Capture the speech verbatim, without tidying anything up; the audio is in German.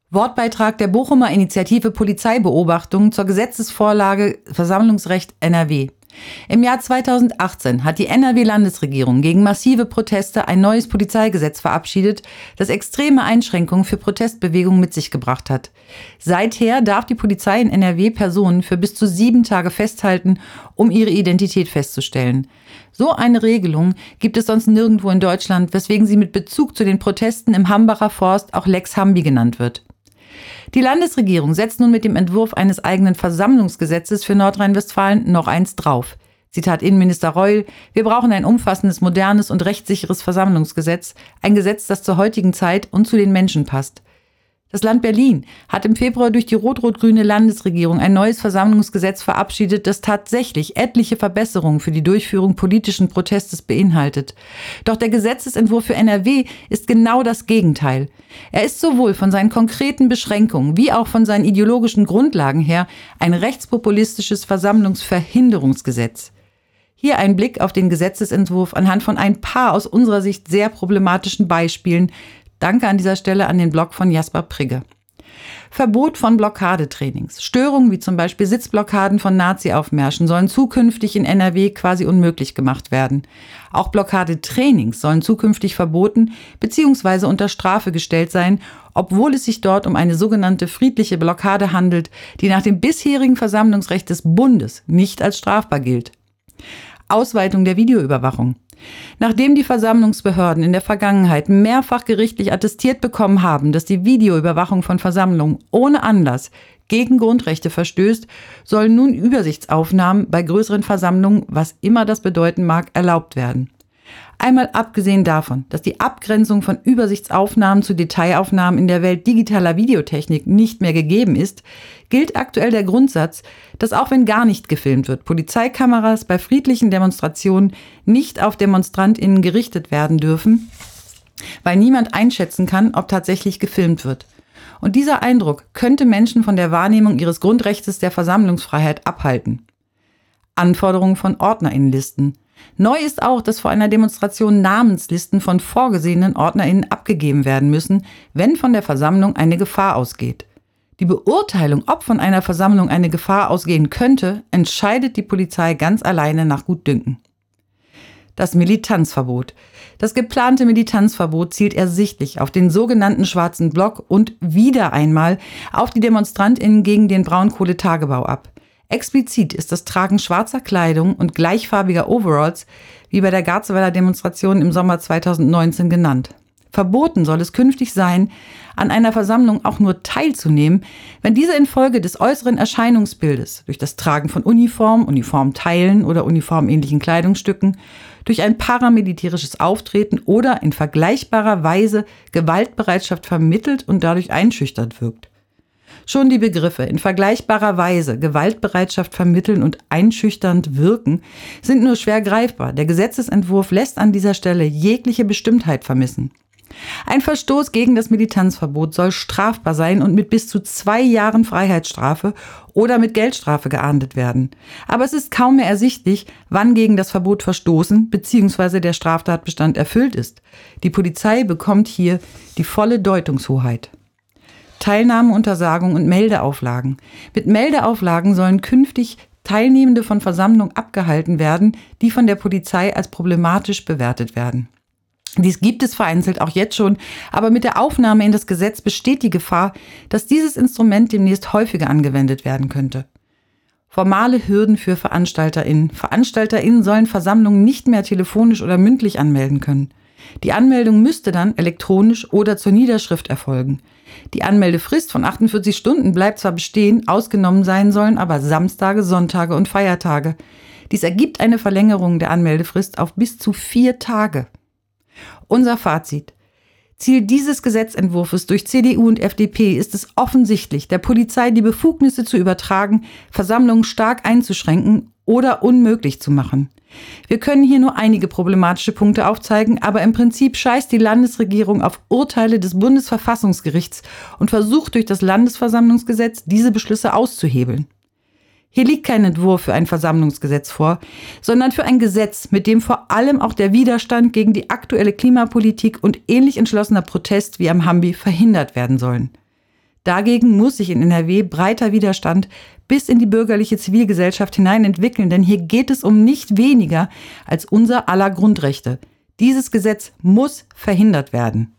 Wortbeitrag der Bochumer Initiative Polizeibeobachtung zur Gesetzesvorlage Versammlungsrecht N R W. Im Jahr zweitausendachtzehn hat die N R W-Landesregierung gegen massive Proteste ein neues Polizeigesetz verabschiedet, das extreme Einschränkungen für Protestbewegungen mit sich gebracht hat. Seither darf die Polizei in N R W Personen für bis zu sieben Tage festhalten, um ihre Identität festzustellen. So eine Regelung gibt es sonst nirgendwo in Deutschland, weswegen sie mit Bezug zu den Protesten im Hambacher Forst auch Lex Hambi genannt wird. Die Landesregierung setzt nun mit dem Entwurf eines eigenen Versammlungsgesetzes für Nordrhein-Westfalen noch eins drauf. Zitat Innenminister Reul: Wir brauchen ein umfassendes, modernes und rechtssicheres Versammlungsgesetz, ein Gesetz, das zur heutigen Zeit und zu den Menschen passt. Das Land Berlin hat im Februar durch die rot-rot-grüne Landesregierung ein neues Versammlungsgesetz verabschiedet, das tatsächlich etliche Verbesserungen für die Durchführung politischen Protestes beinhaltet. Doch der Gesetzesentwurf für N R W ist genau das Gegenteil. Er ist sowohl von seinen konkreten Beschränkungen wie auch von seinen ideologischen Grundlagen her ein rechtspopulistisches Versammlungsverhinderungsgesetz. Hier ein Blick auf den Gesetzesentwurf anhand von ein paar aus unserer Sicht sehr problematischen Beispielen. Danke an dieser Stelle an den Blog von Jasper Prigge. Verbot von Blockadetrainings. Störungen wie zum Beispiel Sitzblockaden von Nazi-Aufmärschen sollen zukünftig in N R W quasi unmöglich gemacht werden. Auch Blockadetrainings sollen zukünftig verboten bzw. unter Strafe gestellt sein, obwohl es sich dort um eine sogenannte friedliche Blockade handelt, die nach dem bisherigen Versammlungsrecht des Bundes nicht als strafbar gilt. Ausweitung der Videoüberwachung. Nachdem die Versammlungsbehörden in der Vergangenheit mehrfach gerichtlich attestiert bekommen haben, dass die Videoüberwachung von Versammlungen ohne Anlass gegen Grundrechte verstößt, sollen nun Übersichtsaufnahmen bei größeren Versammlungen, was immer das bedeuten mag, erlaubt werden. Einmal abgesehen davon, dass die Abgrenzung von Übersichtsaufnahmen zu Detailaufnahmen in der Welt digitaler Videotechnik nicht mehr gegeben ist, gilt aktuell der Grundsatz, dass auch wenn gar nicht gefilmt wird, Polizeikameras bei friedlichen Demonstrationen nicht auf DemonstrantInnen gerichtet werden dürfen, weil niemand einschätzen kann, ob tatsächlich gefilmt wird. Und dieser Eindruck könnte Menschen von der Wahrnehmung ihres Grundrechts der Versammlungsfreiheit abhalten. Anforderungen von OrdnerInnenlisten. Neu ist auch, dass vor einer Demonstration Namenslisten von vorgesehenen OrdnerInnen abgegeben werden müssen, wenn von der Versammlung eine Gefahr ausgeht. Die Beurteilung, ob von einer Versammlung eine Gefahr ausgehen könnte, entscheidet die Polizei ganz alleine nach Gutdünken. Das Militanzverbot. Das geplante Militanzverbot zielt ersichtlich auf den sogenannten Schwarzen Block und wieder einmal auf die DemonstrantInnen gegen den Braunkohletagebau ab. Explizit ist das Tragen schwarzer Kleidung und gleichfarbiger Overalls, wie bei der Garzweiler Demonstration im Sommer zweitausendneunzehn genannt. Verboten soll es künftig sein, an einer Versammlung auch nur teilzunehmen, wenn diese infolge des äußeren Erscheinungsbildes, durch das Tragen von Uniform, Uniformteilen oder uniformähnlichen Kleidungsstücken, durch ein paramilitärisches Auftreten oder in vergleichbarer Weise Gewaltbereitschaft vermittelt und dadurch einschüchternd wirkt. Schon die Begriffe in vergleichbarer Weise Gewaltbereitschaft vermitteln und einschüchternd wirken sind nur schwer greifbar. Der Gesetzesentwurf lässt an dieser Stelle jegliche Bestimmtheit vermissen. Ein Verstoß gegen das Militanzverbot soll strafbar sein und mit bis zu zwei Jahren Freiheitsstrafe oder mit Geldstrafe geahndet werden. Aber es ist kaum mehr ersichtlich, wann gegen das Verbot verstoßen bzw. der Straftatbestand erfüllt ist. Die Polizei bekommt hier die volle Deutungshoheit. Teilnahmeuntersagung und Meldeauflagen. Mit Meldeauflagen sollen künftig Teilnehmende von Versammlungen abgehalten werden, die von der Polizei als problematisch bewertet werden. Dies gibt es vereinzelt auch jetzt schon, aber mit der Aufnahme in das Gesetz besteht die Gefahr, dass dieses Instrument demnächst häufiger angewendet werden könnte. Formale Hürden für VeranstalterInnen. VeranstalterInnen sollen Versammlungen nicht mehr telefonisch oder mündlich anmelden können. Die Anmeldung müsste dann elektronisch oder zur Niederschrift erfolgen. Die Anmeldefrist von achtundvierzig Stunden bleibt zwar bestehen, ausgenommen sein sollen aber Samstage, Sonntage und Feiertage. Dies ergibt eine Verlängerung der Anmeldefrist auf bis zu vier Tage. Unser Fazit. Ziel dieses Gesetzentwurfs durch C D U und F D P ist es offensichtlich, der Polizei die Befugnisse zu übertragen, Versammlungen stark einzuschränken oder unmöglich zu machen. Wir können hier nur einige problematische Punkte aufzeigen, aber im Prinzip scheißt die Landesregierung auf Urteile des Bundesverfassungsgerichts und versucht durch das Landesversammlungsgesetz diese Beschlüsse auszuhebeln. Hier liegt kein Entwurf für ein Versammlungsgesetz vor, sondern für ein Gesetz, mit dem vor allem auch der Widerstand gegen die aktuelle Klimapolitik und ähnlich entschlossener Protest wie am Hambi verhindert werden sollen. Dagegen muss sich in N R W breiter Widerstand bis in die bürgerliche Zivilgesellschaft hinein entwickeln, denn hier geht es um nicht weniger als unser aller Grundrechte. Dieses Gesetz muss verhindert werden.